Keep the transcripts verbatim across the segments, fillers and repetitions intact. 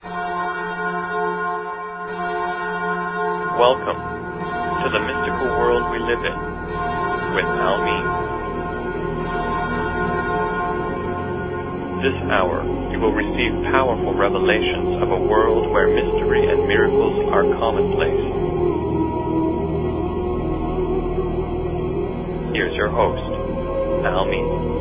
Welcome to the mystical world we live in with Almin. This hour, you will receive powerful revelations of a world where mystery and miracles are commonplace. Here's your host, Almin.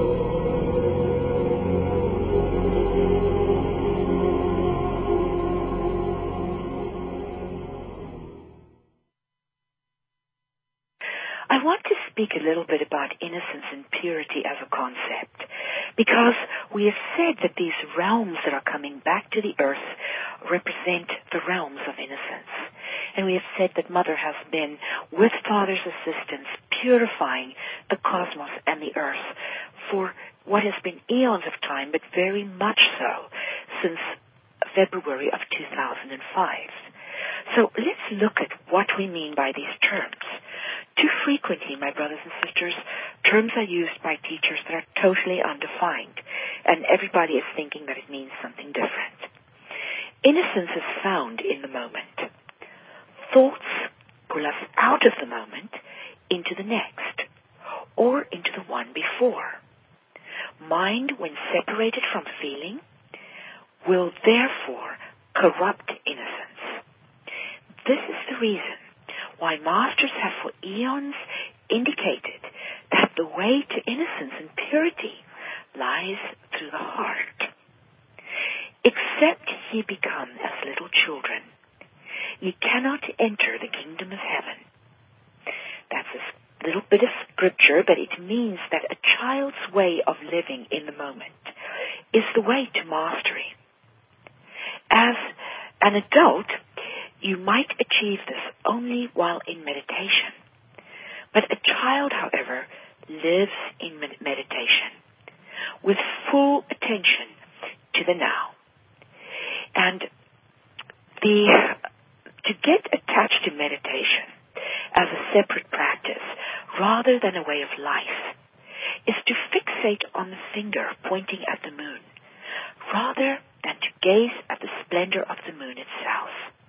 I want to speak a little bit about innocence and purity as a concept, because we have said that these realms that are coming back to the earth represent the realms of innocence. And we have said that Mother has been, with Father's assistance, purifying the cosmos and the earth for what has been eons of time, but very much so since February of two thousand five. So let's look at what we mean by these terms. Too frequently, my brothers and sisters, terms are used by teachers that are totally undefined, and everybody is thinking that it means something different. Innocence is found in the moment. Thoughts pull us out of the moment into the next, or into the one before. Mind, when separated from feeling, will therefore corrupt innocence. This is the reason why masters have for eons indicated that the way to innocence and purity lies through the heart. Except ye become as little children, ye cannot enter the kingdom of heaven. That's a little bit of scripture, but it means that a child's way of living in the moment is the way to mastery. As an adult, you might achieve this only while in meditation. But a child, however, lives in meditation with full attention to the now. And the to get attached to meditation as a separate practice rather than a way of life is to fixate on the finger pointing at the moon rather than to gaze at the splendor of the moon itself.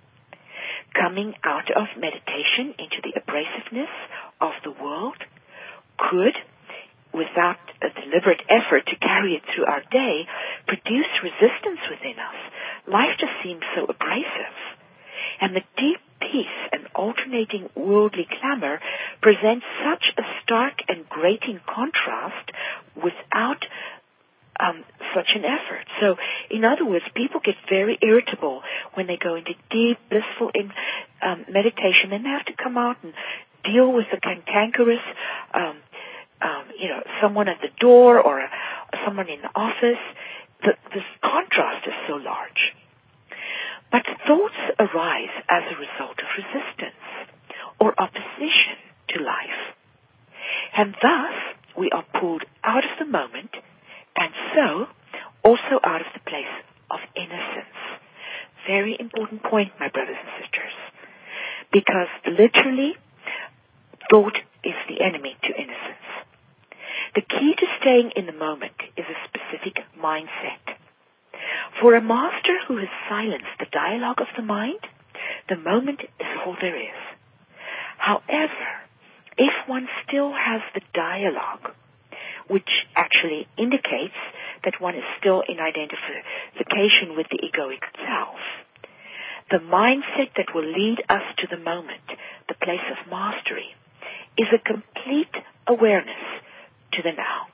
Coming out of meditation into the abrasiveness of the world could, without a deliberate effort to carry it through our day, produce resistance within us. Life just seems so abrasive. And the deep peace and alternating worldly clamor presents such a stark and grating contrast without Um, such an effort. So, in other words, people get very irritable when they go into deep, blissful in, um, meditation. Then they have to come out and deal with the cantankerous, um, um, you know, someone at the door or a, someone in the office. The, this contrast is so large. But thoughts arise as a result of resistance or opposition to life. And thus, we are pulled out of the moment and so, also out of the place of innocence. Very important point, my brothers and sisters. Because literally, thought is the enemy to innocence. The key to staying in the moment is a specific mindset. For a master who has silenced the dialogue of the mind, the moment is all there is. However, if one still has the dialogue, which actually indicates that one is still in identification with the egoic self. The mindset that will lead us to the moment, the place of mastery, is a complete awareness to the now.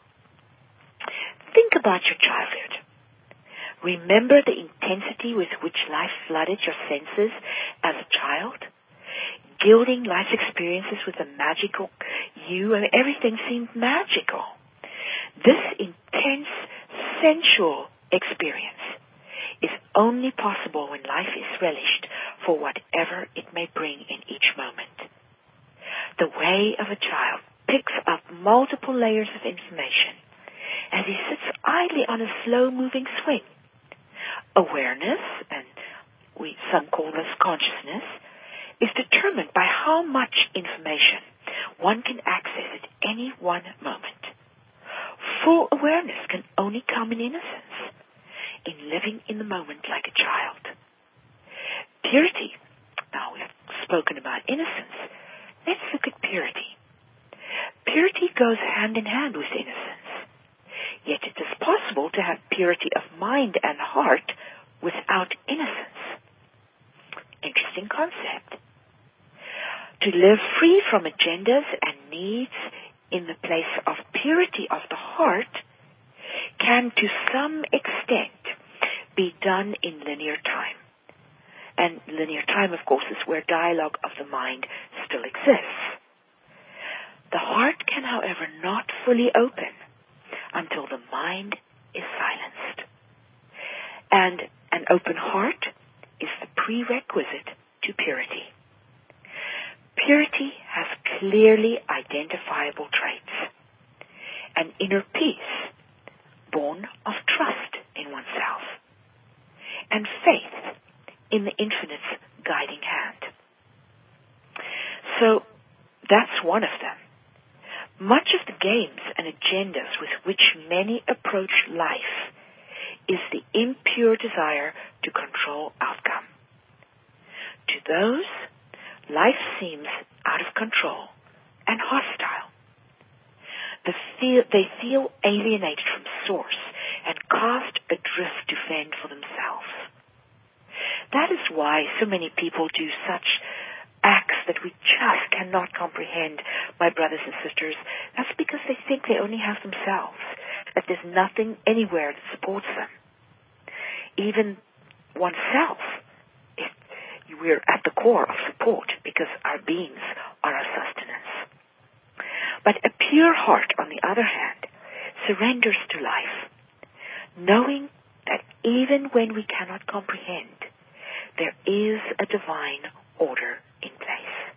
Think about your childhood. Remember the intensity with which life flooded your senses as a child? Gilding life's experiences with a magical you, and everything seemed magical. This intense, sensual experience is only possible when life is relished for whatever it may bring in each moment. The way of a child picks up multiple layers of information as he sits idly on a slow-moving swing. Awareness, and we some call this consciousness, is determined by how much information one can access at any one moment. Full awareness can only come in innocence. in living in the moment like a child. Purity. Now we've spoken about innocence. Let's look at purity. Purity goes hand in hand with innocence. Yet it is possible to have purity of mind and heart without innocence. Interesting concept. To live free from agendas and needs in the place of purity of the heart can to some extent be done in linear time. And linear time, of course, is where dialogue of the mind still exists. The heart can, however, not fully open until the mind is silenced. And an open heart is the prerequisite to purity. Purity has clearly identifiable traits. An inner peace born of trust in oneself, and faith in the infinite's guiding hand. So that's one of them. Much of the games and agendas with which many approach life is the impure desire to control outcome. To those, life seems out of control and hostile. The feel, they feel alienated from source and cast adrift to fend for themselves. That is why so many people do such acts that we just cannot comprehend, my brothers and sisters. That's because they think they only have themselves, that there's nothing anywhere that supports them. Even oneself, it, we're at the core of support because our beings are our sustenance. But a pure heart, on the other hand, surrenders to life, knowing that even when we cannot comprehend, there is a divine order in place.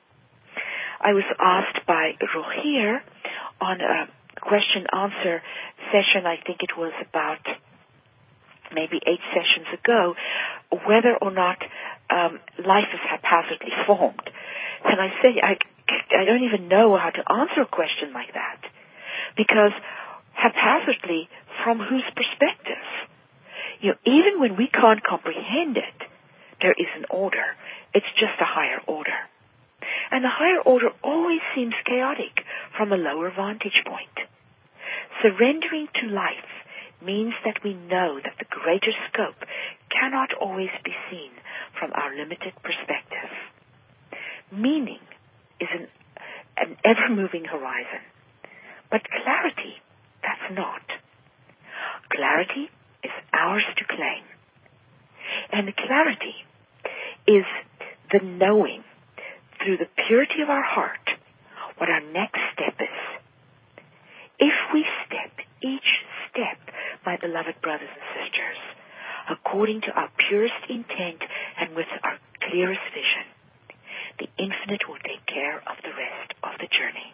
I was asked by Rogier on a question-answer session, I think it was about maybe eight sessions ago, whether or not um, life is haphazardly formed. And I say, I, I don't even know how to answer a question like that. Because haphazardly, from whose perspective? You know, even when we can't comprehend it, there is an order. It's just a higher order. And the higher order always seems chaotic from a lower vantage point. Surrendering to life means that we know that the greater scope cannot always be seen from our limited perspective. Meaning is an, an ever-moving horizon. But clarity, that's not. Clarity is ours to claim. And clarity is the knowing through the purity of our heart what our next step is. If we step each step, my beloved brothers and sisters, according to our purest intent and with our clearest vision, the infinite will take care of the rest of the journey.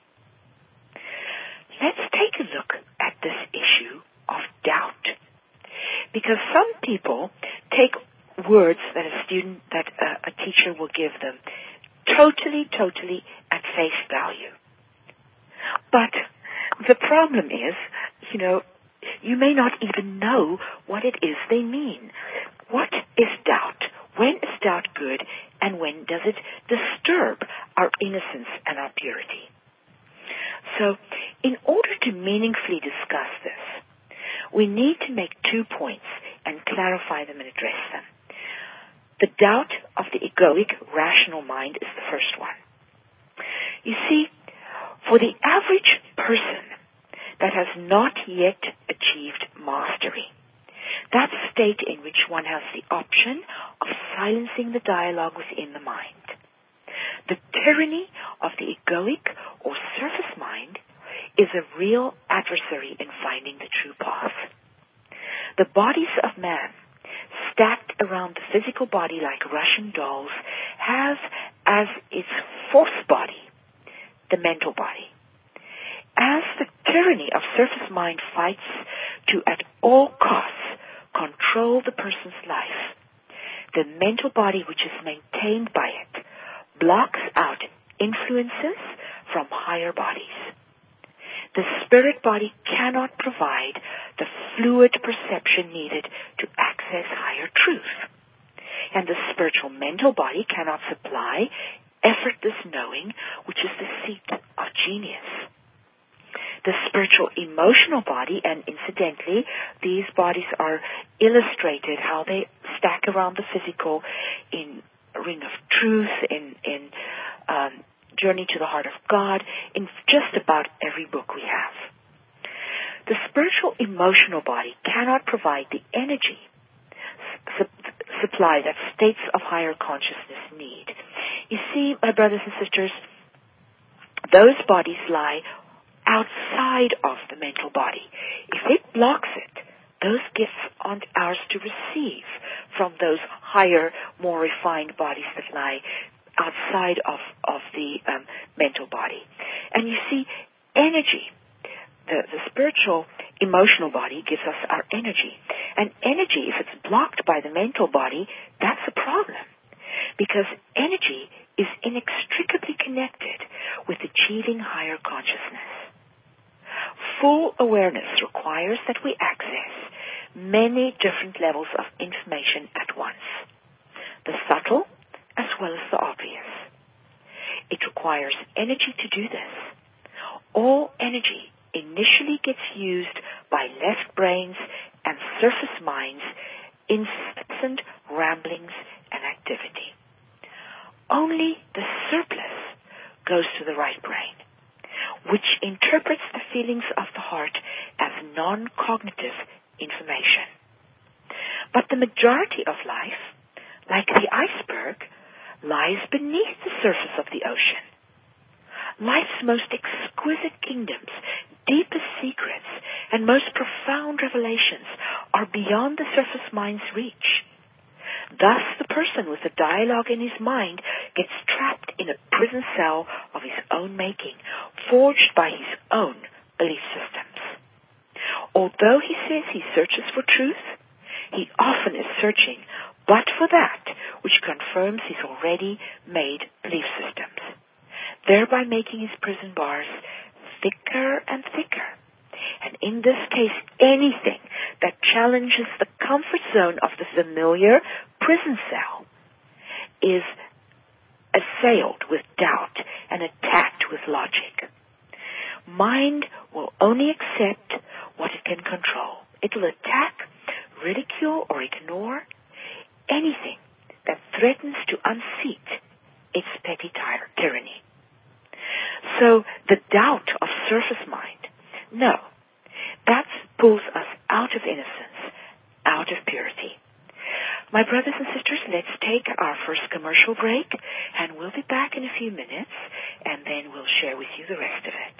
Let's take a look at this issue of doubt. Because some people take words that a student, that a, a teacher will give them totally, totally at face value. But the problem is, you know, you may not even know what it is they mean. What is doubt? When is doubt good, and when does it disturb our innocence and our purity? So, in order to meaningfully discuss this, we need to make two points and clarify them and address them. The doubt of the egoic, rational mind is the first one. You see, for the average person that has not yet achieved mastery, that state in which one has the option of silencing the dialogue within the mind, the tyranny of the egoic or surface mind is a real adversary in finding the true path. The bodies of man, stacked around the physical body like Russian dolls, have as its fourth body the mental body. As the tyranny of surface mind fights to at all costs control the person's life, the mental body which is maintained by it blocks out influences from higher bodies. The spirit body cannot provide the fluid perception needed to access higher truth. And the spiritual mental body cannot supply effortless knowing, which is the seat of genius. The spiritual emotional body, and incidentally, these bodies are illustrated how they stack around the physical in Ring of Truth, in, in um, Journey to the Heart of God, in just about every book we have. The spiritual emotional body cannot provide the energy su- supply that states of higher consciousness need. You see, my brothers and sisters, those bodies lie outside of the mental body. If it blocks it, those gifts aren't ours to receive from those higher, more refined bodies that lie outside of, of the um, mental body. And you see, energy, the, the spiritual emotional body gives us our energy. And energy, if it's blocked by the mental body, that's a problem. Because energy is inextricably connected with achieving higher consciousness. Full awareness requires that we access many different levels of information at once, the subtle as well as the obvious. It requires energy to do this. All energy initially gets used by left brains and surface minds in incessant ramblings and activity. Only the surplus goes to the right brain, which interprets the feelings of the heart as non-cognitive information. But the majority of life, like the iceberg, lies beneath the surface of the ocean. Life's most exquisite kingdoms, deepest secrets, and most profound revelations are beyond the surface mind's reach. Thus, the person with a dialogue in his mind gets trapped in a prison cell of his own making, forged by his own belief systems. Although he says he searches for truth, he often is searching but for that which confirms his already made belief systems, thereby making his prison bars thicker and thicker. And in this case, anything that challenges the comfort zone of the familiar prison cell is assailed with doubt and attacked with logic. Mind will only accept what it can control. It will attack, ridicule, or ignore anything that threatens to unseat its petty tyr- tyranny. So the doubt of surface mind, no, that pulls us out of innocence, out of purity. My brothers and sisters, let's take our first commercial break, and we'll be back in a few minutes, and then we'll share with you the rest of it.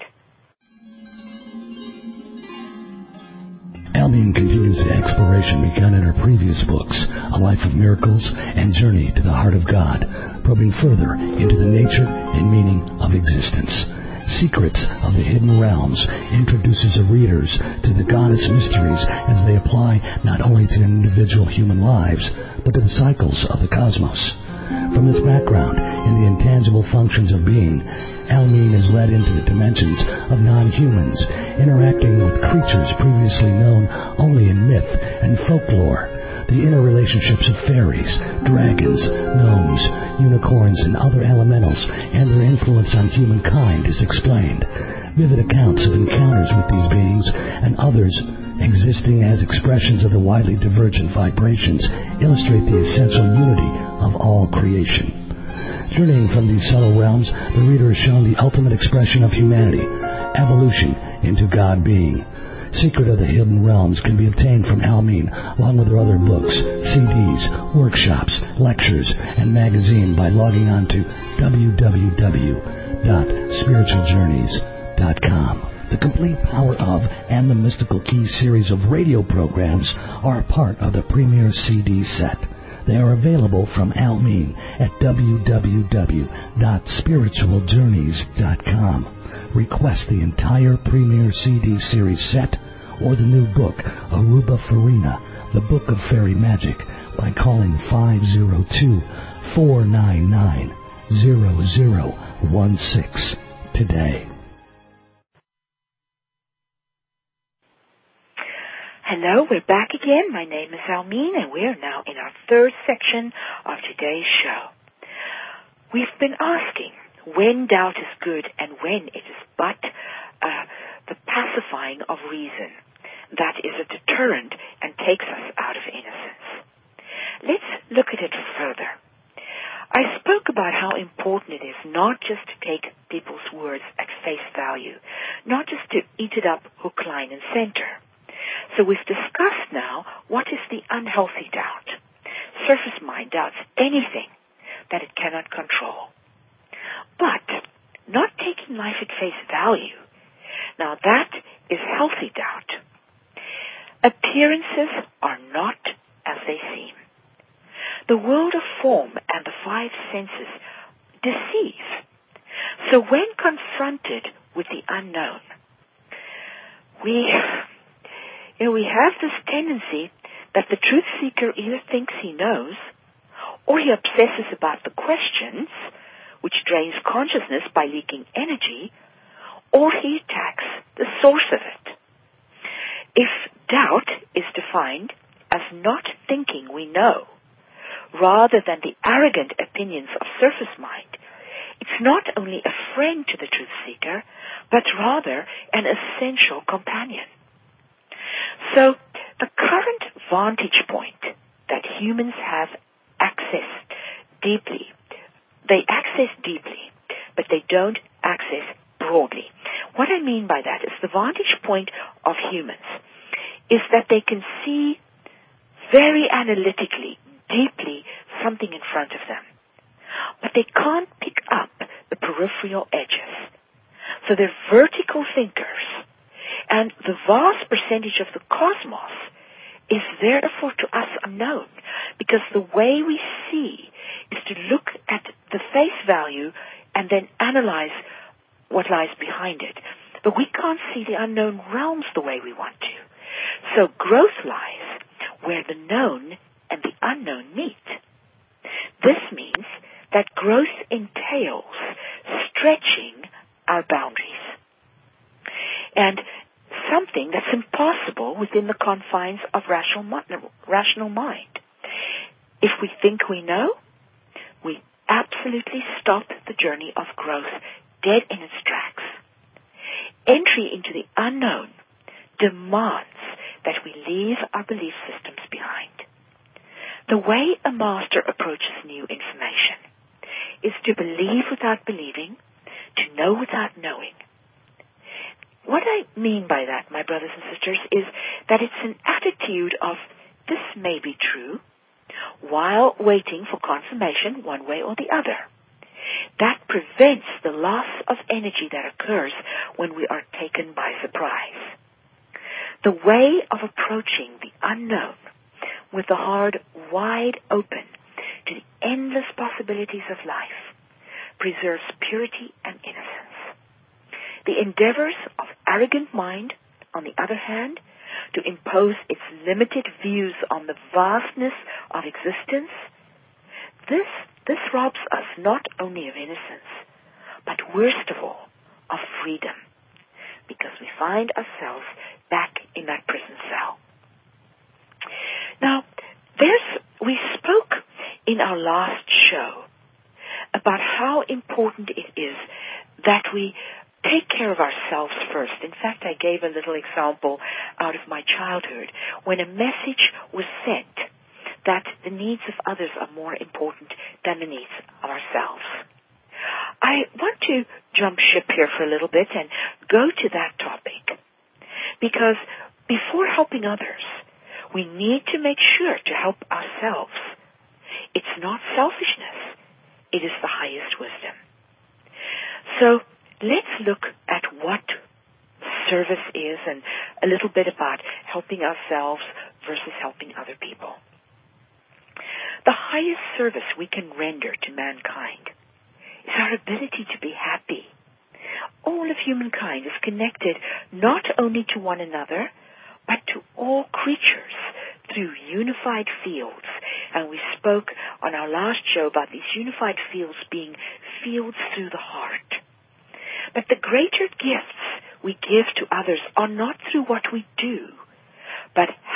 Albion continues the exploration begun in her previous books, A Life of Miracles and Journey to the Heart of God, probing further into the nature and meaning of existence. Secrets of the Hidden Realms introduces her readers to the goddess mysteries as they apply not only to individual human lives, but to the cycles of the cosmos. From this background in the intangible functions of being, Almeen is led into the dimensions of non-humans, interacting with creatures previously known only in myth and folklore. The interrelationships of fairies, dragons, gnomes, unicorns, and other elementals, and their influence on humankind is explained. Vivid accounts of encounters with these beings and others existing as expressions of the widely divergent vibrations illustrate the essential unity of all creation. Journeying from these subtle realms, the reader is shown the ultimate expression of humanity, evolution into God being. Secret of the Hidden Realms can be obtained from Almeen, along with her other books, C Ds, workshops, lectures, and magazine by logging on to w w w dot spiritual journeys dot com. The Complete Power of and the Mystical Keys series of radio programs are part of the Premier C D set. They are available from Almeen at w w w dot spiritual journeys dot com. Request the entire Premier C D series set or the new book, Aruba Farina, The Book of Fairy Magic, by calling five oh two, four nine nine, zero zero one six today. Hello, we're back again. My name is Almeen, and we're now in our third section of today's show. We've been asking when doubt is good and when it is but uh, the pacifying of reason that is a deterrent and takes us out of innocence. Let's look at it further. I spoke about how important it is not just to take people's words at face value, not just to eat it up hook, line, and center. So we've discussed now what is the unhealthy doubt. Surface mind doubts anything that it cannot control. But not taking life at face value, now that is healthy doubt. Appearances are not as they seem. The world of form and the five senses deceive. So when confronted with the unknown, we, you know, we have this tendency that the truth seeker either thinks he knows, or he obsesses about the questions, which drains consciousness by leaking energy, or he attacks the source of it. If doubt is defined as not thinking we know, rather than the arrogant opinions of surface mind, it's not only a friend to the truth seeker, but rather an essential companion. So, the current vantage point that humans have accessed deeply, they access deeply, but they don't access broadly. What I mean by that is the vantage point of humans is that they can see very analytically, deeply, something in front of them. But they can't pick up the peripheral edges. So they're vertical thinkers. And the vast percentage of the cosmos is therefore to us unknown, because the way we see is to look at the face value and then analyze what lies behind it. But we can't see the unknown realms the way we want to. So growth lies where the known and the unknown meet. This means that growth entails stretching our boundaries. And something that's impossible within the confines of rational, rational mind. If we think we know, we absolutely stop the journey of growth dead in its tracks. Entry into the unknown demands that we leave our belief systems behind. The way a master approaches new information is to believe without believing, to know without knowing. What I mean by that, my brothers and sisters, is that it's an attitude of this may be true while waiting for confirmation one way or the other. That prevents the loss of energy that occurs when we are taken by surprise. The way of approaching the unknown with the heart wide open to the endless possibilities of life preserves purity and innocence. The endeavors of arrogant mind, on the other hand, to impose its limited views on the vastness of existence, this, this robs us not only of innocence, but worst of all, of freedom, because we find ourselves back in that prison cell. Now, there's, we spoke in our last show about how important it is that we take care of ourselves first. In fact, I gave a little example out of my childhood when a message was sent that the needs of others are more important than the needs of ourselves. I want to jump ship here for a little bit and go to that topic, because before helping others, we need to make sure to help ourselves. It's not selfishness. It is the highest wisdom. So let's look at what service is and a little bit about helping ourselves versus helping other people. The highest service we can render to mankind is our ability to be happy. All of humankind is connected not only to one another, but to all creatures through unified fields. And we spoke on our last show about these unified fields being fields through the heart. But the greater gifts we give to others are not through what we do, but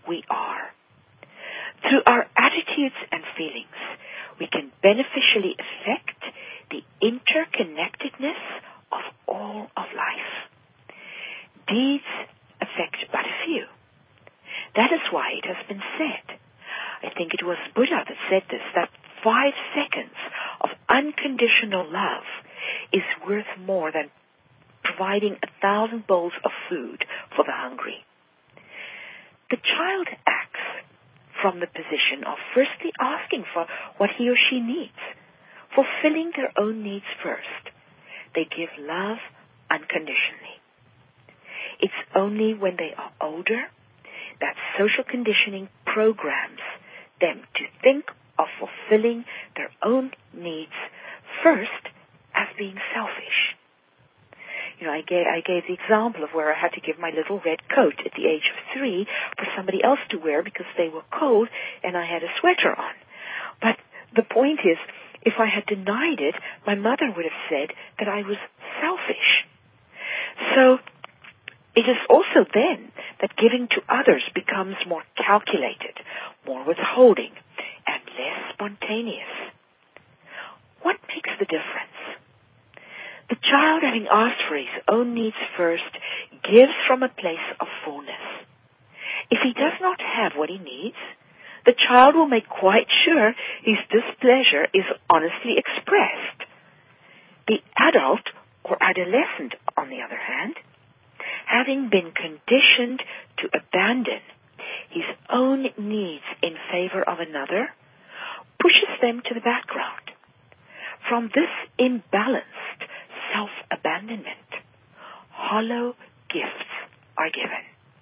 we are. Through our attitudes and feelings, we can beneficially affect the interconnectedness of all of life. Deeds affect but a few. That is why it has been said, I think it was Buddha that said this, that five seconds of unconditional love is worth more than providing a thousand bowls of food for the hungry. The child acts from the position of firstly asking for what he or she needs, fulfilling their own needs first. They give love unconditionally. It's only when they are older that social conditioning programs them to think of fulfilling their own needs first as being selfish. You know, I gave, I gave the example of where I had to give my little red coat at the age of three for somebody else to wear because they were cold and I had a sweater on. But the point is, if I had denied it, my mother would have said that I was selfish. So it is also then that giving to others becomes more calculated, more withholding, and less spontaneous. What makes the difference? The child, having asked for his own needs first, gives from a place of fullness. If he does not have what he needs, the child will make quite sure his displeasure is honestly expressed. The adult or adolescent, on the other hand, having been conditioned to abandon his own needs in favor of another, pushes them to the background. From this imbalanced self-abandonment, hollow gifts are given.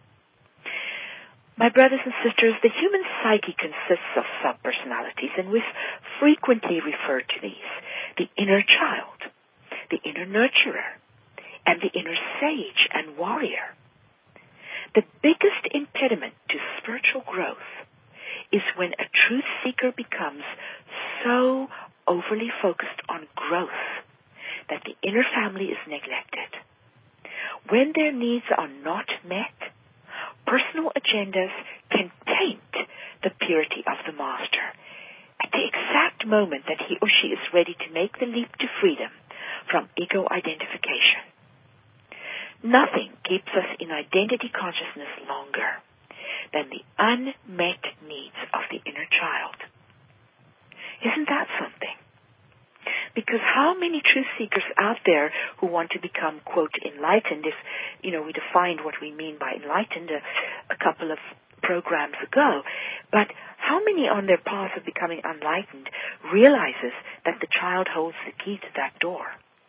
My brothers and sisters, the human psyche consists of sub-personalities, and we frequently refer to these: the inner child, the inner nurturer, and the inner sage and warrior. The biggest impediment to spiritual growth is when a truth seeker becomes so overly focused on growth that the inner family is neglected. When their needs are not met, personal agendas can taint the purity of the master. At the exact moment that he or she is ready to make the leap to freedom from ego identification. Nothing keeps us in identity consciousness longer than the unmet needs of the inner child. Isn't that something? Because how many truth seekers out there who want to become, quote, enlightened, if, you know, we defined what we mean by enlightened a, a couple of programs ago, but how many on their path of becoming enlightened realizes that the child holds the key to that door?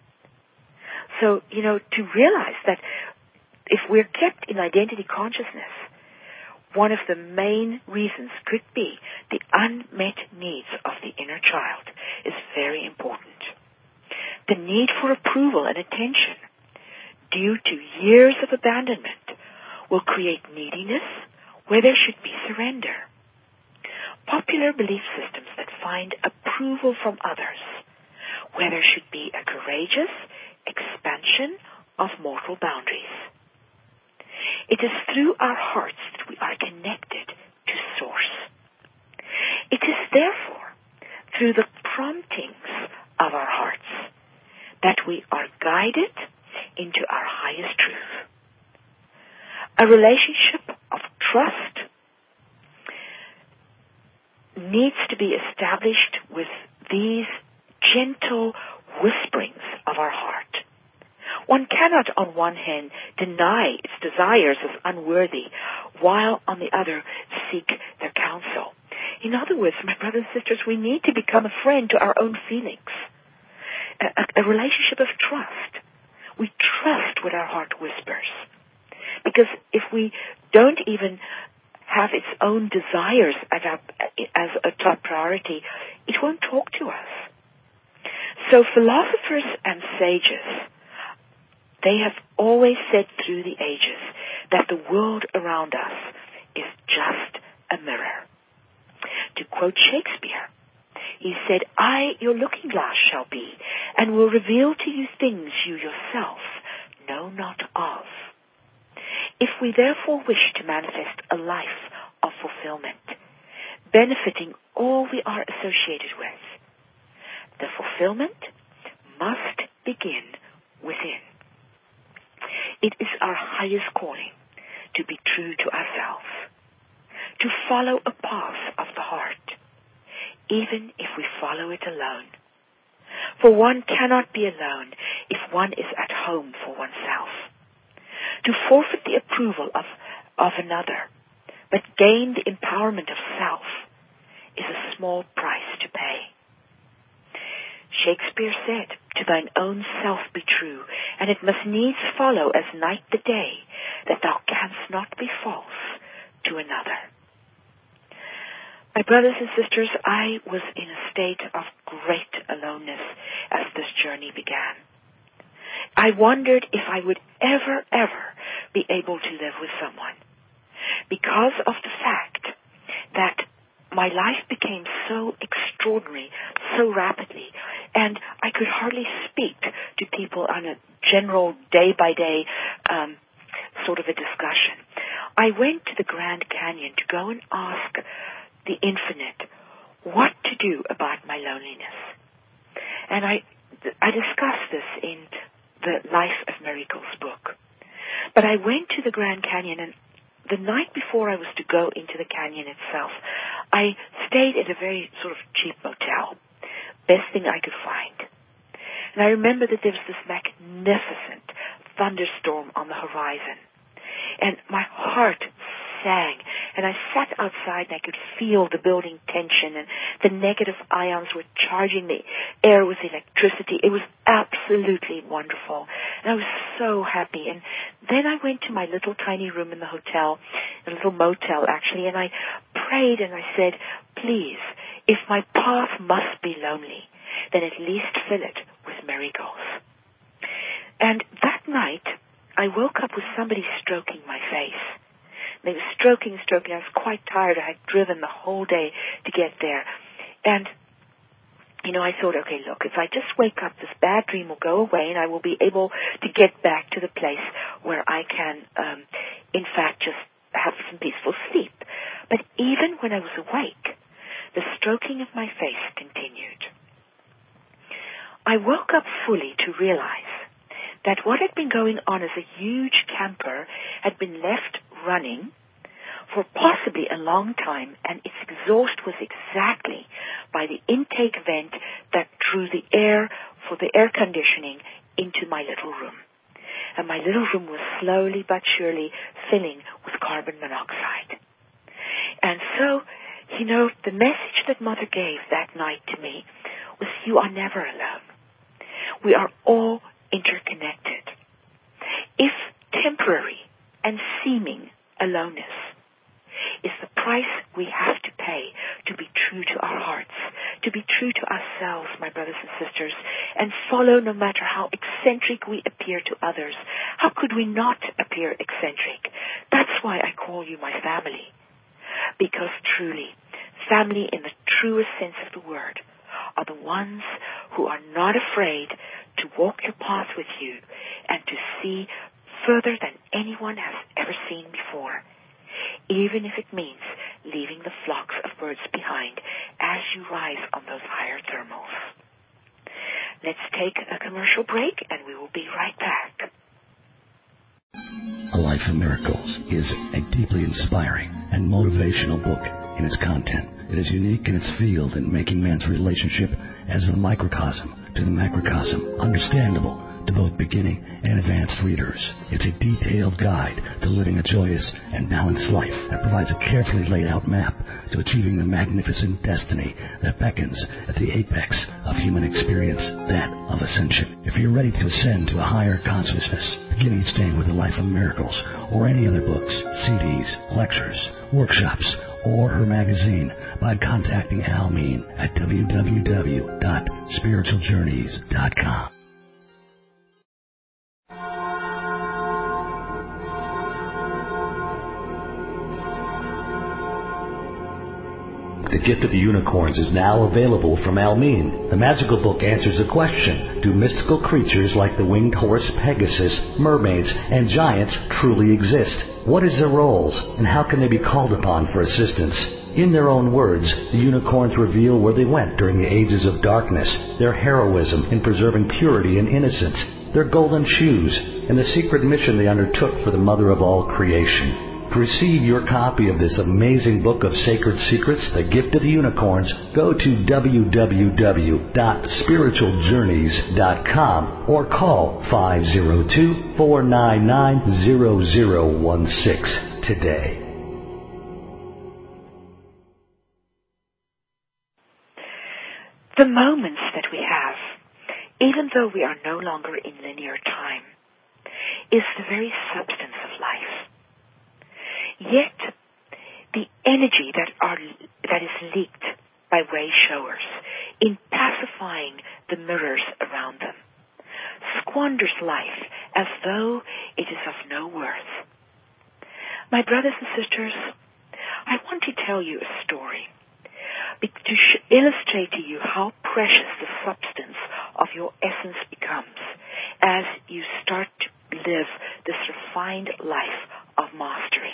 So, you know, to realize that if we're kept in identity consciousness, one of the main reasons could be the unmet needs of the inner child is very important. The need for approval and attention due to years of abandonment will create neediness where there should be surrender. Popular belief systems that find approval from others where there should be a courageous expansion of mortal boundaries. It is through our hearts that we are connected to Source. It is therefore through the promptings of our hearts that we are guided into our highest truth. A relationship of trust needs to be established with these gentle whisperings of our heart. One cannot, on one hand, deny its desires as unworthy, while on the other seek their counsel. In other words, my brothers and sisters, we need to become a friend to our own feelings. A, a relationship of trust. We trust what our heart whispers. Because if we don't even have its own desires as, our, as a top priority, it won't talk to us. So philosophers and sages, they have always said through the ages that the world around us is just a mirror. To quote Shakespeare, he said, I your looking glass shall be, and will reveal to you things you yourself know not of. If we therefore wish to manifest a life of benefiting all we are associated with. The fulfillment must begin within. It is our highest calling to be true to ourselves, to follow a path of the heart, even if we follow it alone. For one cannot be alone if one is at home for oneself. To forfeit the approval of, of another, but gain the empowerment of self, is a small price to pay. Shakespeare said, "To thine own self be true, and it must needs follow as night the day, that thou canst not be false to another." My brothers and sisters, I was in a state of great aloneness as this journey began. I wondered if I would ever, ever be able to live with someone, because of the fact that my life became so extraordinary, so rapidly, and I could hardly speak to people on a general day-by-day um, sort of a discussion. I went to the Grand Canyon to go and ask the Infinite what to do about my loneliness. And I, I discussed this in the Life of Miracles book. But I went to the Grand Canyon, and the night before I was to go into the canyon itself, I stayed at a very sort of cheap motel, best thing I could find. And I remember that there was this magnificent thunderstorm on the horizon, and my heart sang, and I sat outside and I could feel the building tension, and the negative ions were charging the air with electricity. It was absolutely wonderful, and I was so happy. And then I went to my little tiny room in the hotel, a little motel actually, and I prayed and I said, please, if my path must be lonely, then at least fill it with miracles. And that night, I woke up with somebody stroking my face. They were stroking, stroking. I was quite tired. I had driven the whole day to get there. And, you know, I thought, okay, look, if I just wake up, this bad dream will go away and I will be able to get back to the place where I can, um, in fact, just have some peaceful sleep. But even when I was awake, the stroking of my face continued. I woke up fully to realize that what had been going on as a huge camper had been left running for possibly a long time, and its exhaust was exactly by the intake vent that drew the air for the air conditioning into my little room. And my little room was slowly but surely filling with carbon monoxide. And so, you know, the message that Mother gave that night to me was, you are never alone. We are all interconnected. If temporary and seeming aloneness is the price we have to pay to be true to our hearts, to be true to ourselves, my brothers and sisters, and follow no matter how eccentric we appear to others. How could we not appear eccentric? That's why I call you my family. Because truly, family in the truest sense of the word are the ones who are not afraid to walk your path with you and to see further than anyone has ever seen before, even if it means leaving the flocks of birds behind as you rise on those higher thermals. Let's take a commercial break and we will be right back. A Life of Miracles is a deeply inspiring and motivational book in its content. It is unique in its field in making man's relationship as a microcosm to the macrocosm understandable to both beginning and advanced readers. It's a detailed guide to living a joyous and balanced life that provides a carefully laid out map to achieving the magnificent destiny that beckons at the apex of human experience, that of ascension. If you're ready to ascend to a higher consciousness, begin each day with A Life of Miracles or any other books, C Ds, lectures, workshops, or her magazine by contacting Almeen at w w w dot spiritual journeys dot com. The Gift of the Unicorns is now available from Almeen. The magical book answers the question, do mystical creatures like the winged horse Pegasus, mermaids, and giants truly exist? What is their roles, and how can they be called upon for assistance? In their own words, the unicorns reveal where they went during the ages of darkness, their heroism in preserving purity and innocence, their golden shoes, and the secret mission they undertook for the mother of all creation. To receive your copy of this amazing book of sacred secrets, The Gift of the Unicorns, go to w w w dot spiritual journeys dot com or call five zero two, four nine nine, zero zero one six today. The moments that we have, even though we are no longer in linear time, is the very substance of life. Yet, the energy that are that is leaked by way showers in pacifying the mirrors around them squanders life as though it is of no worth. My brothers and sisters, I want to tell you a story to sh- illustrate to you how precious the substance of your essence becomes as you start to live this refined life of mastery.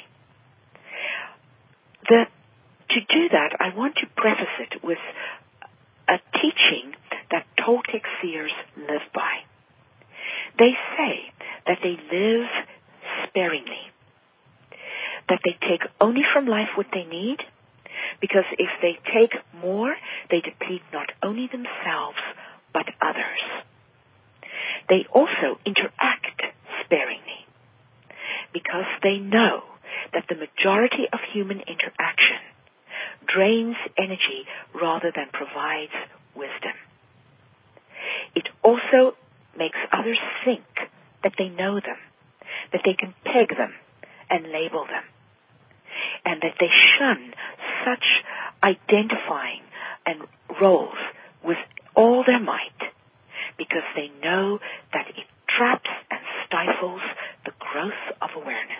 The, to do that, I want to preface it with a teaching that Toltec seers live by. They say that they live sparingly, that they take only from life what they need, because if they take more, they deplete not only themselves, but others. They also interact sparingly, because they know that the majority of human interaction drains energy rather than provides wisdom. It also makes others think that they know them, that they can peg them and label them, and that they shun such identifying and roles with all their might, because they know that it traps and stifles the growth of awareness.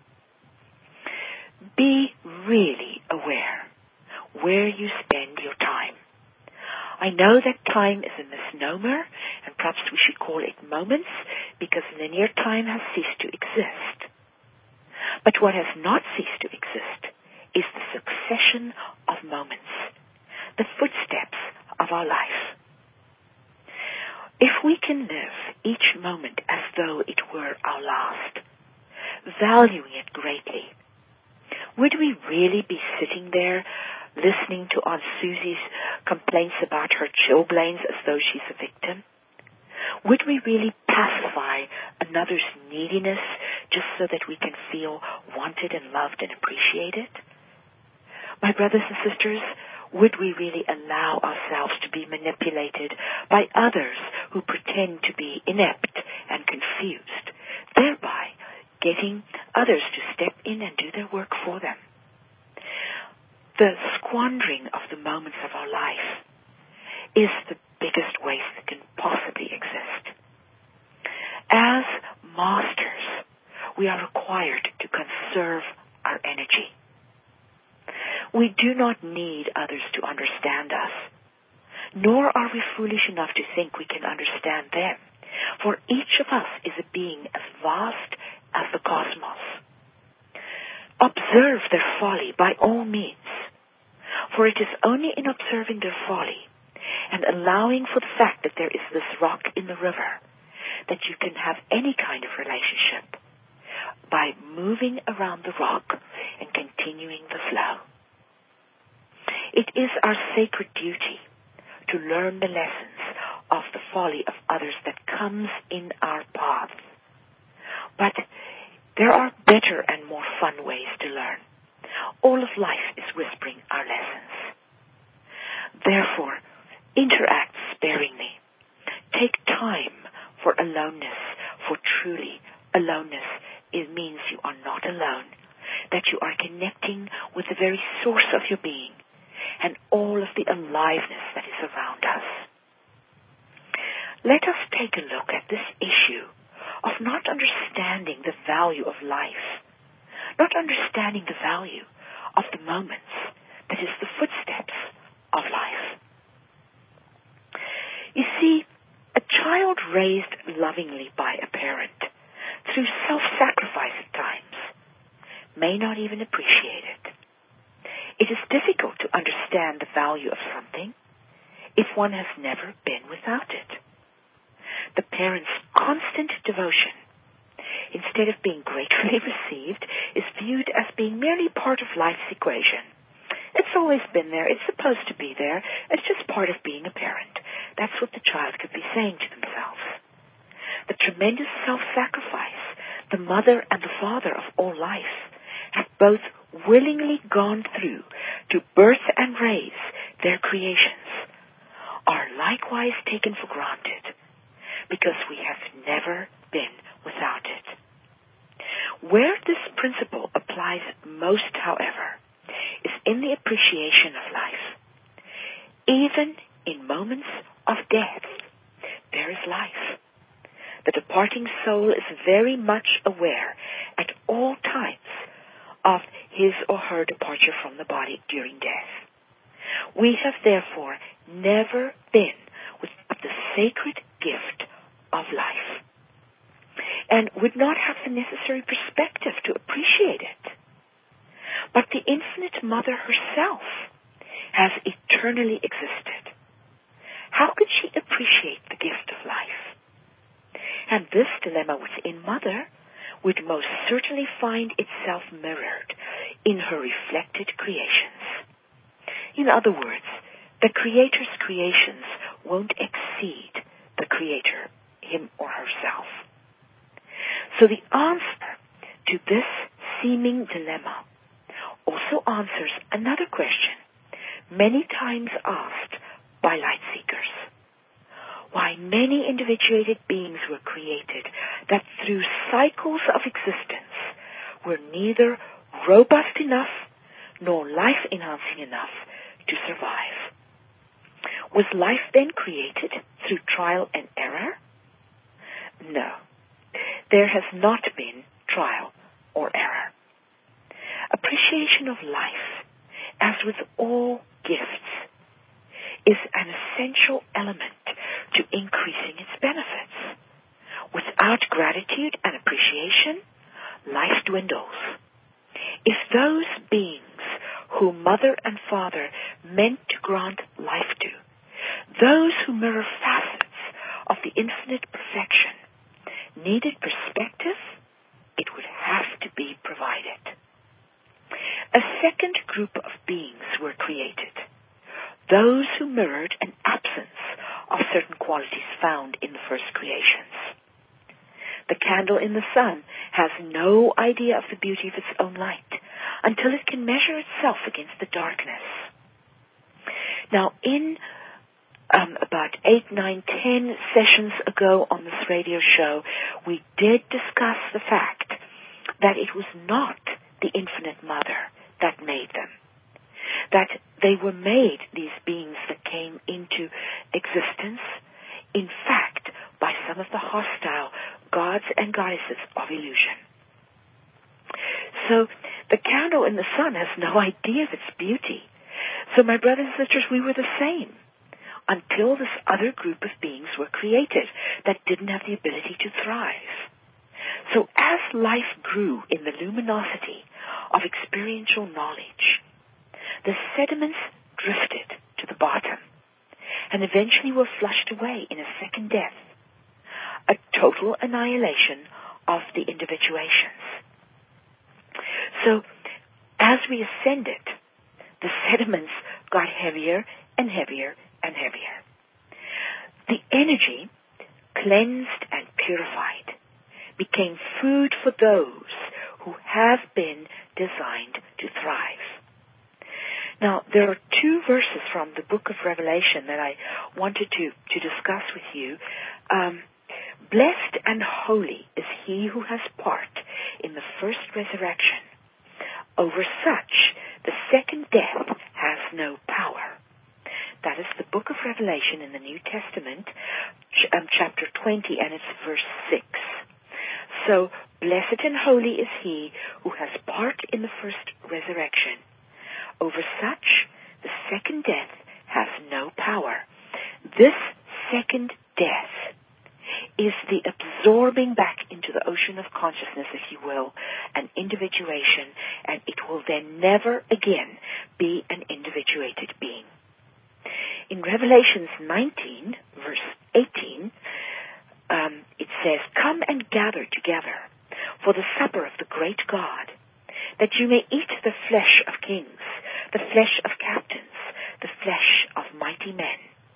Be really aware where you spend your time. I know that time is a misnomer, and perhaps we should call it moments, because linear time has ceased to exist. But what has not ceased to exist is the succession of moments, the footsteps of our life. If we can live each moment as though it were our last, valuing it greatly, would we really be sitting there listening to Aunt Susie's complaints about her chilblains as though she's a victim? Would we really pacify another's neediness just so that we can feel wanted and loved and appreciated? My brothers and sisters, would we really allow ourselves to be manipulated by others who pretend to be inept and confused, thereby getting others to step in and do their work for them? The squandering of the moments of our life is the biggest waste that can possibly exist. As masters, we are required to conserve our energy. We do not need others to understand us, nor are we foolish enough to think we can understand them, for each of us is a being as vast as the cosmos. Observe their folly by all means, for it is only in observing their folly and allowing for the fact that there is this rock in the river that you can have any kind of relationship by moving around the rock and continuing the flow. It is our sacred duty to learn the lessons of the folly of others that comes in our path. But there are better and more fun ways to learn. All of life is whispering our lessons. Therefore, interact sparingly. Take time for aloneness, for truly aloneness, it means you are not alone, that you are connecting with the very source of your being and all of the aliveness that is around us. Let us take a look at this issue of not understanding the value of life, not understanding the value of the moments, that is the footsteps of life. You see, a child raised lovingly by a parent through self-sacrifice at times may not even appreciate it. It is difficult to understand the value of something if one has never been without it. The parent's constant devotion, instead of being gratefully received, is viewed as being merely part of life's equation. It's always been there. It's supposed to be there. It's just part of being a parent. That's what the child could be saying to themselves. The tremendous self-sacrifice the mother and the father of all life have both willingly gone through to birth and raise their creations are likewise taken for granted because we have never been without it. Where this principle applies most, however, is in the appreciation of life. Even in moments of death, there is life. The departing soul is very much aware at all times of his or her departure from the body during death. We have therefore never been without the sacred gift of life, and would not have the necessary perspective to appreciate it. But the infinite Mother herself has eternally existed. How could she appreciate the gift of life? And this dilemma within Mother would most certainly find itself mirrored in her reflected creations. In other words, the Creator's creations won't exceed the Creator, him or herself. So the answer to this seeming dilemma also answers another question many times asked by light seekers. Why many individuated beings were created that through cycles of existence were neither robust enough nor life-enhancing enough to survive. Was life then created through trial and error? No. There has not been trial or error. Appreciation of life, as with all gifts, is an essential element to increasing its benefits. Without gratitude and appreciation, life dwindles. If those beings whom Mother and Father meant to grant life to, those who mirror facets of the infinite perfection, needed perspective, it would have to be provided. A second group of beings were created, those who mirrored an absence of certain qualities found in the first creations. The candle in the sun has no idea of the beauty of its own light until it can measure itself against the darkness. Now, in um, about eight, nine, ten sessions ago on this radio show, we did discuss the fact that it was not the infinite Mother that made them. That they were made, these beings that came into existence, in fact, by some of the hostile gods and goddesses of illusion. So the candle in the sun has no idea of its beauty. So my brothers and sisters, we were the same until this other group of beings were created that didn't have the ability to thrive. So as life grew in the luminosity of experiential knowledge, the sediments drifted to the bottom and eventually were flushed away in a second death, a total annihilation of the individuations. So as we ascended, the sediments got heavier and heavier and heavier. The energy, cleansed and purified, became food for those who have been designed to thrive. Now, there are two verses from the book of Revelation that I wanted to, to discuss with you. Um, Blessed and holy is he who has part in the first resurrection. Over such, the second death has no power. That is the book of Revelation in the New Testament, ch- um, chapter twenty, and it's verse six. So, blessed and holy is he who has part in the first resurrection. Over such, the second death has no power. This second death is the absorbing back into the ocean of consciousness, if you will, an individuation, and it will then never again be an individuated being. In Revelations nineteen, verse eighteen, um, it says, "Come and gather together for the supper of the great God, that you may eat the flesh of kings, the flesh of captains, the flesh of mighty men."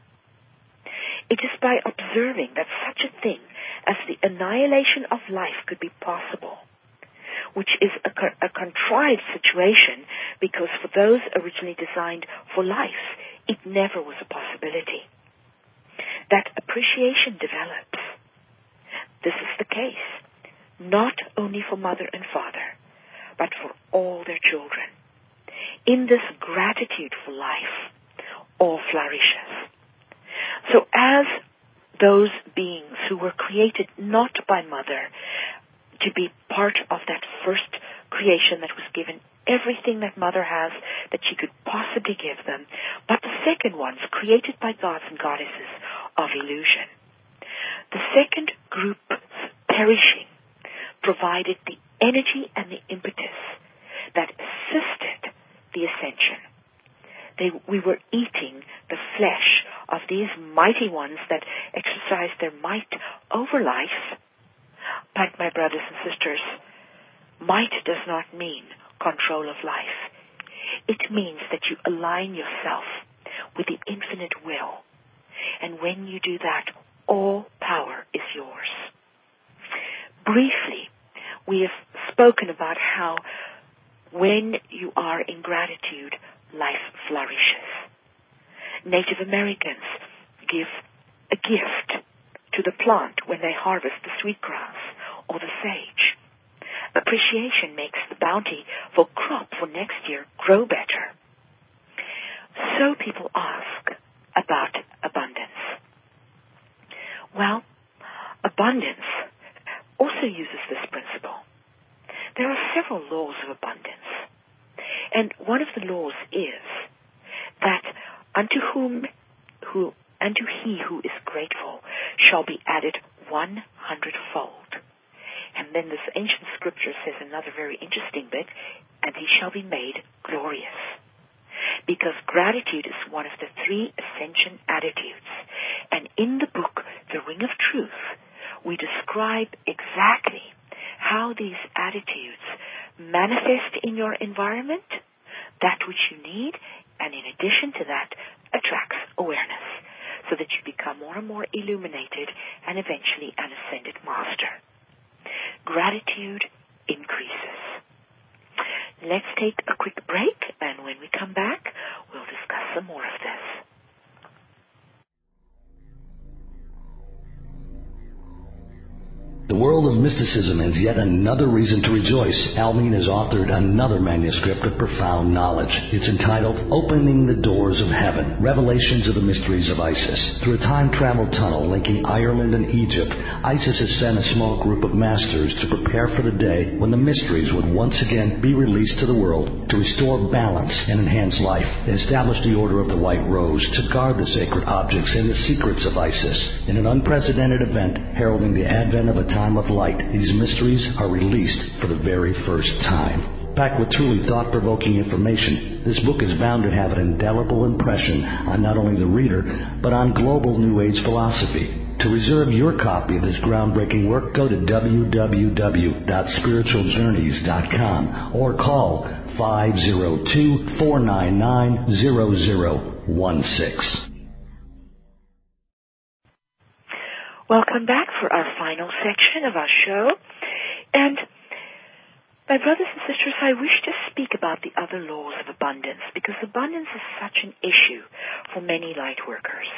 It is by observing that such a thing as the annihilation of life could be possible, which is a, a contrived situation, because for those originally designed for life, it never was a possibility, that appreciation develops. This is the case, not only for mother and father, but for all their children. In this gratitude for life, all flourishes. So as those beings who were created not by mother to be part of that first creation that was given everything that mother has that she could possibly give them, but the second ones created by gods and goddesses of illusion. The second group's perishing provided the energy and the impetus that assisted the ascension. They, we were eating the flesh of these mighty ones that exercised their might over life. But, my brothers and sisters, might does not mean control of life. It means that you align yourself with the infinite will. And when you do that, all power is yours. Briefly, we have spoken about how when you are in gratitude, life flourishes. Native Americans give a gift to the plant when they harvest the sweetgrass or the sage. Appreciation makes the bounty for crop for next year grow better. So people ask about abundance. Well, abundance also uses this principle. There are several laws of abundance. And one of the laws is that unto whom who unto he who is grateful shall be added one hundredfold. And then this ancient scripture says another very interesting bit, and he shall be made glorious. Because gratitude is one of the three ascension attitudes. And in the book, The Ring of Truth, we describe exactly how these attitudes manifest in your environment, that which you need, and in addition to that, attracts awareness, so that you become more and more illuminated and eventually an ascended master. Gratitude increases. Let's take a quick break, and when we come back, we'll discuss some more of this. The world of mysticism is yet another reason to rejoice. Almeen has authored another manuscript of profound knowledge. It's entitled Opening the Doors of Heaven, Revelations of the Mysteries of Isis. Through a time-travel tunnel linking Ireland and Egypt, Isis has sent a small group of masters to prepare for the day when the mysteries would once again be released to the world to restore balance and enhance life. They established the Order of the White Rose to guard the sacred objects and the secrets of Isis. In an unprecedented event heralding the advent of a time of light, these mysteries are released for the very first time. Packed with truly thought-provoking information, this book is bound to have an indelible impression on not only the reader, but on global New Age philosophy. To reserve your copy of this groundbreaking work, go to w w w dot spiritual journeys dot com or call five oh two, four nine nine, zero zero one six. Welcome back for our final section of our show. And my brothers and sisters, I wish to speak about the other laws of abundance, because abundance is such an issue for many light workers.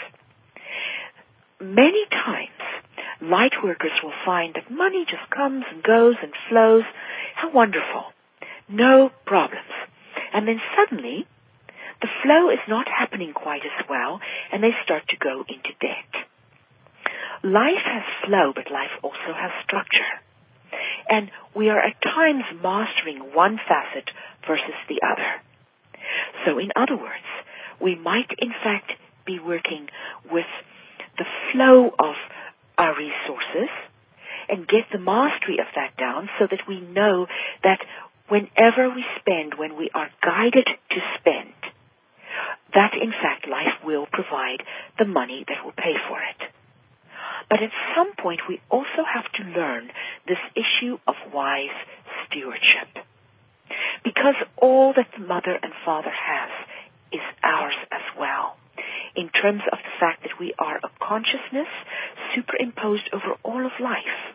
Many times, light workers will find that money just comes and goes and flows. How wonderful. No problems. And then suddenly, the flow is not happening quite as well, and they start to go into debt. Life has flow, but life also has structure. And we are at times mastering one facet versus the other. So in other words, we might in fact be working with the flow of our resources and get the mastery of that down so that we know that whenever we spend, when we are guided to spend, that in fact life will provide the money that will pay for it. But at some point we also have to learn this issue of wise stewardship. Because all that the mother and father has is ours as well, in terms of the fact that we are a consciousness superimposed over all of life.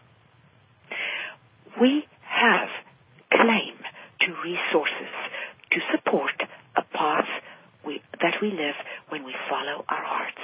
We have claim to resources to support a path we, that we live when we follow our hearts.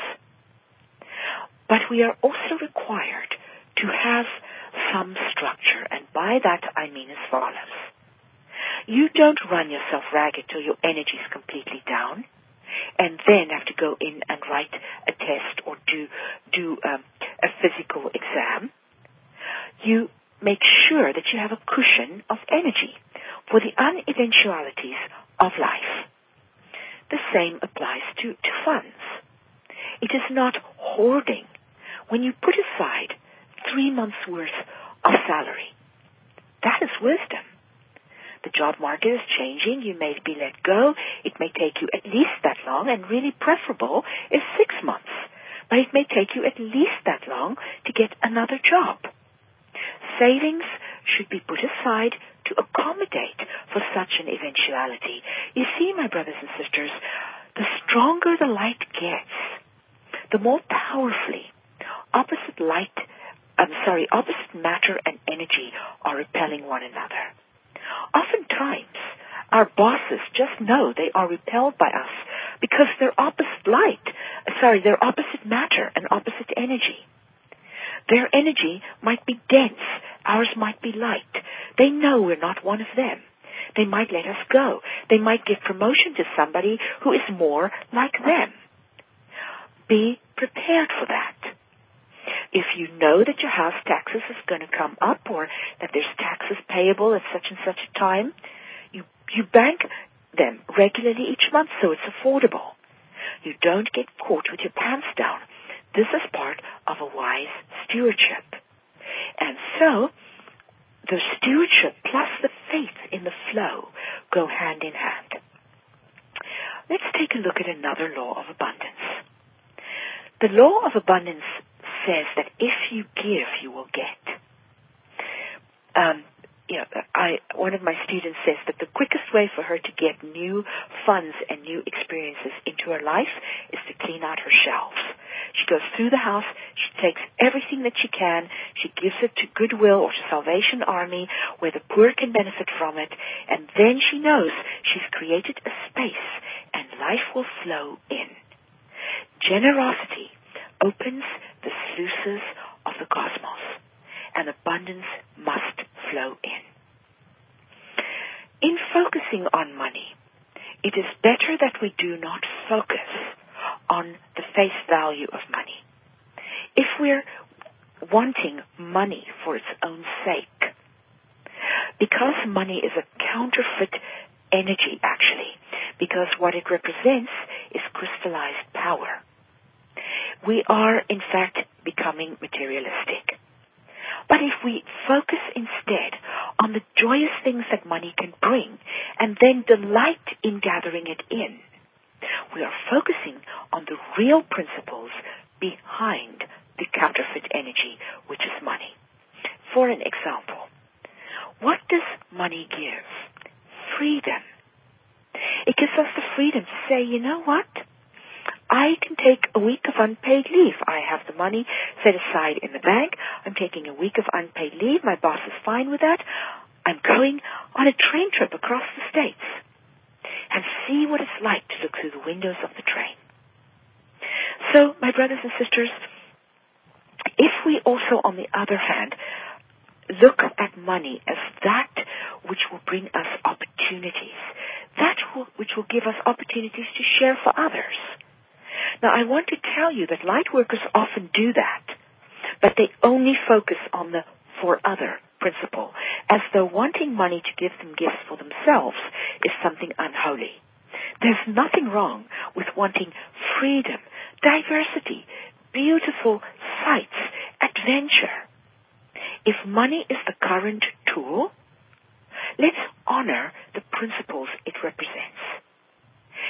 But we are also required to have some structure, and by that I mean as follows. You don't run yourself ragged till your energy is completely down, and then have to go in and write a test or do do um, a physical exam. You make sure that you have a cushion of energy for the uneventualities of life. The same applies to, to funds. It is not hoarding. When you put aside three months' worth of salary, that is wisdom. The job market is changing. You may be let go. It may take you at least that long, and really preferable is six months. But it may take you at least that long to get another job. Savings should be put aside to accommodate for such an eventuality. You see, my brothers and sisters, the stronger the light gets, the more powerfully opposite light, I'm sorry, opposite matter and energy are repelling one another. Oftentimes, our bosses just know they are repelled by us because they're opposite light, sorry, they're opposite matter and opposite energy. Their energy might be dense, ours might be light. They know we're not one of them. They might let us go. They might give promotion to somebody who is more like them. Be prepared for that. If you know that your house taxes is going to come up, or that there's taxes payable at such and such a time, you, you bank them regularly each month so it's affordable. You don't get caught with your pants down. This is part of a wise stewardship. And so, the stewardship plus the faith in the flow go hand in hand. Let's take a look at another law of abundance. The law of abundance says that if you give, you will get. Um, you know, I, one of my students says that the quickest way for her to get new funds and new experiences into her life is to clean out her shelves. She goes through the house, she takes everything that she can, she gives it to Goodwill or to Salvation Army where the poor can benefit from it, and then she knows she's created a space and life will flow in. Generosity opens the sluices of the cosmos, and abundance must flow in. In focusing on money, it is better that we do not focus on the face value of money. If we're wanting money for its own sake, because money is a counterfeit energy actually, because what it represents is crystallized power, we are in fact becoming materialistic. But if we focus instead on the joyous things that money can bring and then delight in gathering it in, we are focusing on the real principles behind the counterfeit energy, which is money. For an example, what does money give? Freedom. It gives us the freedom to say, you know what? I can take a week of unpaid leave. I have the money set aside in the bank. I'm taking a week of unpaid leave. My boss is fine with that. I'm going on a train trip across the States and see what it's like to look through the windows of the train. So, my brothers and sisters, if we also, on the other hand, look at money as that which will bring us opportunities, that will, which will give us opportunities to share for others. Now, I want to tell you that light workers often do that, but they only focus on the for other principle, as though wanting money to give them gifts for themselves is something unholy. There's nothing wrong with wanting freedom, diversity, beautiful sights, adventure. If money is the current tool, let's honor the principles it represents. It's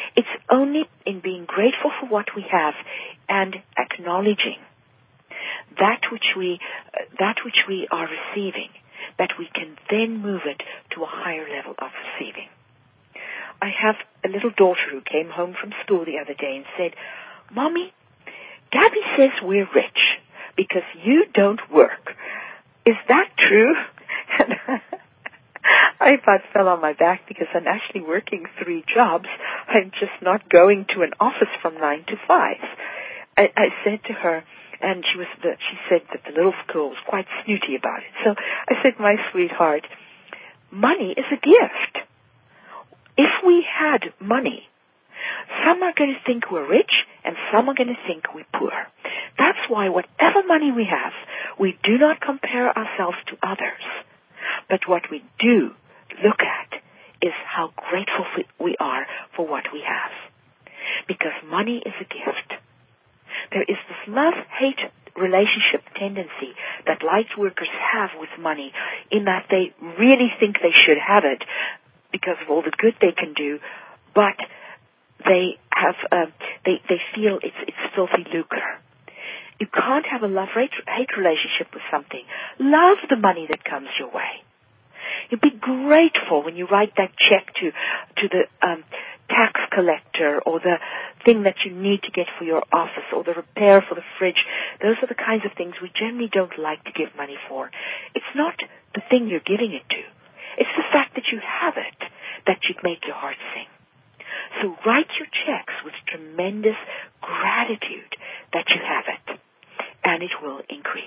only in being grateful for what we have and acknowledging that which we uh, that which we are receiving, that we can then move it to a higher level of receiving. I have a little daughter who came home from school the other day and said, "Mommy, Gabby says we're rich because you don't work. Is that true?" And I about fell on my back because I'm actually working three jobs. I'm just not going to an office from nine to five. I, I said to her, and she was the, she said that the little girl was quite snooty about it. So I said, "My sweetheart, money is a gift. If we had money, some are going to think we're rich and some are going to think we're poor. That's why whatever money we have, we do not compare ourselves to others. But what we do look at is how grateful we are for what we have. Because money is a gift. There is this love-hate relationship tendency that light workers have with money, in that they really think they should have it because of all the good they can do, but they have uh, they they feel it's it's filthy lucre. You can't have a love-hate relationship with something. Love the money that comes your way. You'll be grateful when you write that check to to the um, tax collector, or the thing that you need to get for your office, or the repair for the fridge. Those are the kinds of things we generally don't like to give money for. It's not the thing you're giving it to. It's the fact that you have it that should make your heart sing. So write your checks with tremendous gratitude that you have it, and it will increase.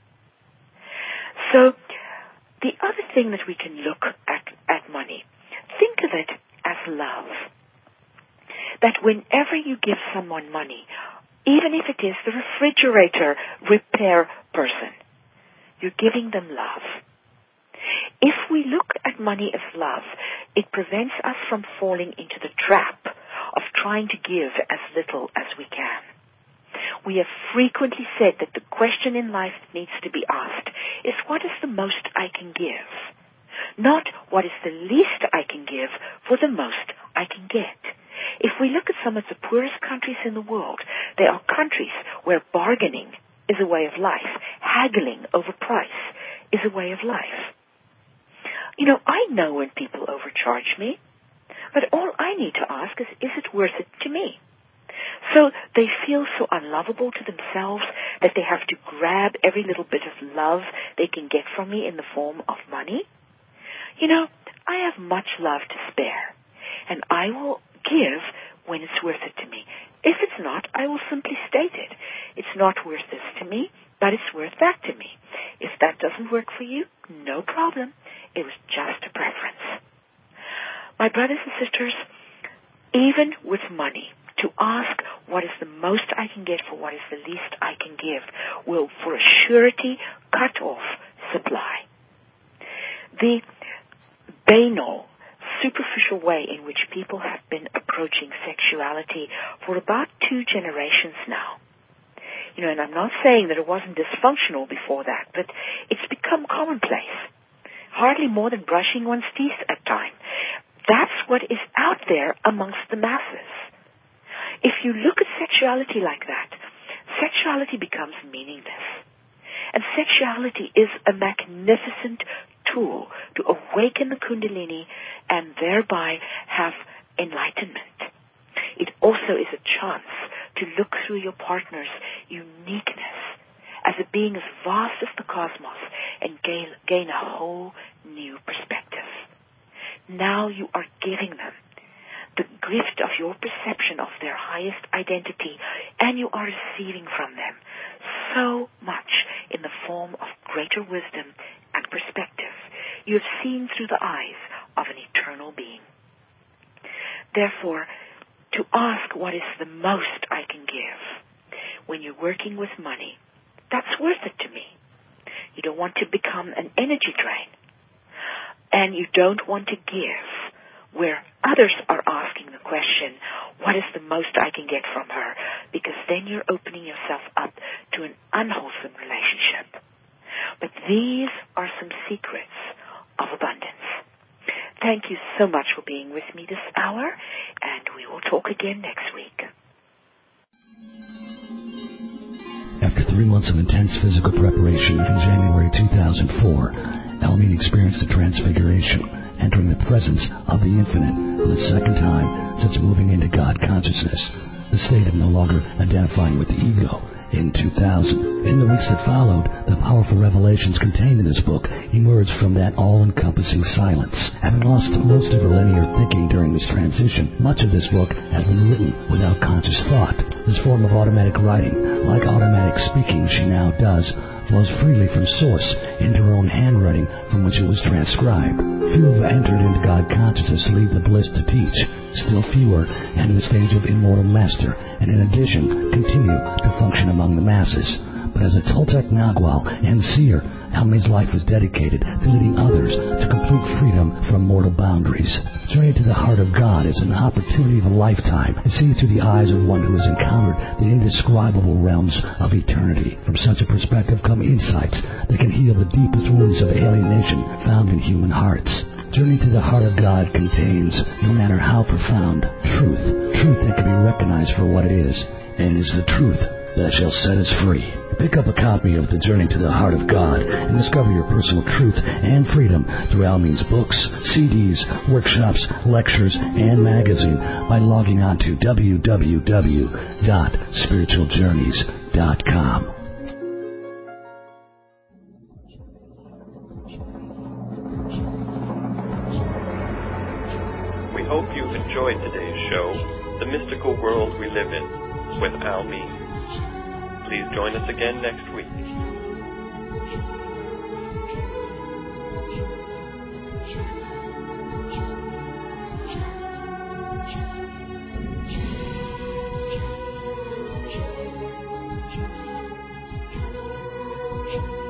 So the other thing that we can look at, at money, think of it as love. That whenever you give someone money, even if it is the refrigerator repair person, you're giving them love. If we look at money as love, it prevents us from falling into the trap of trying to give as little as we can. We have frequently said that the question in life that needs to be asked is, what is the most I can give? Not what is the least I can give for the most I can get. If we look at some of the poorest countries in the world, they are countries where bargaining is a way of life. Haggling over price is a way of life. You know, I know when people overcharge me, but all I need to ask is, is it worth it to me? So they feel so unlovable to themselves that they have to grab every little bit of love they can get from me in the form of money. You know, I have much love to spare, and I will give when it's worth it to me. If it's not, I will simply state it. It's not worth this to me, but it's worth that to me. If that doesn't work for you, no problem. It was just a preference. My brothers and sisters, even with money, to ask what is the most I can get for what is the least I can give will for a surety cut off supply. The banal, superficial way in which people have been approaching sexuality for about two generations now. You know, and I'm not saying that it wasn't dysfunctional before that, but it's become commonplace. Hardly more than brushing one's teeth at time. That's what is out there amongst the masses. If you look at sexuality like that, sexuality becomes meaningless. And sexuality is a magnificent tool to awaken the Kundalini and thereby have enlightenment. It also is a chance to look through your partner's uniqueness as a being as vast as the cosmos and gain, gain a whole new perspective. Now you are giving them the gift of your perception of their highest identity, and you are receiving from them so much in the form of greater wisdom and perspective. You have seen through the eyes of an eternal being. Therefore, to ask what is the most I can give when you're working with money, that's worth it to me. You don't want to become an energy drain. And you don't want to give where others are asking the question, what is the most I can get from her? Because then you're opening yourself up to an unwholesome relationship. But these are some secrets of abundance. thank you so much for being with me this hour, and we will talk again next week. After three months of intense physical preparation in January two thousand four, Almeen experienced a transfiguration, entering the presence of the Infinite for the second time since moving into God consciousness, the state of no longer identifying with the ego. In two thousand. In the weeks that followed, the powerful revelations contained in this book emerged from that all-encompassing silence. Having lost most of her linear thinking during this transition, much of this book has been written without conscious thought. This form of automatic writing, like automatic speaking she now does, flows freely from source into her own handwriting from which it was transcribed. Few have entered into God consciousness to leave the bliss to teach. Still fewer enter the stage of immortal master, and in addition, continue to function among the masses. But as a Toltec Nagual and seer, Almeen's life was dedicated to leading others to complete freedom from mortal boundaries. Journey to the Heart of God is an opportunity of a lifetime to see through the eyes of one who has encountered the indescribable realms of eternity. From such a perspective come insights that can heal the deepest wounds of alienation found in human hearts. Journey to the Heart of God contains, no matter how profound, truth. Truth that can be recognized for what it is, and it is the truth that shall set us free. Pick up a copy of The Journey to the Heart of God and discover your personal truth and freedom through Almeen's books, C Ds, workshops, lectures, and magazine by logging on to w w w dot spiritual journeys dot com. We hope you've enjoyed today's show, The Mystical World We Live In, with Almeen. Please join us again next week. Thank you.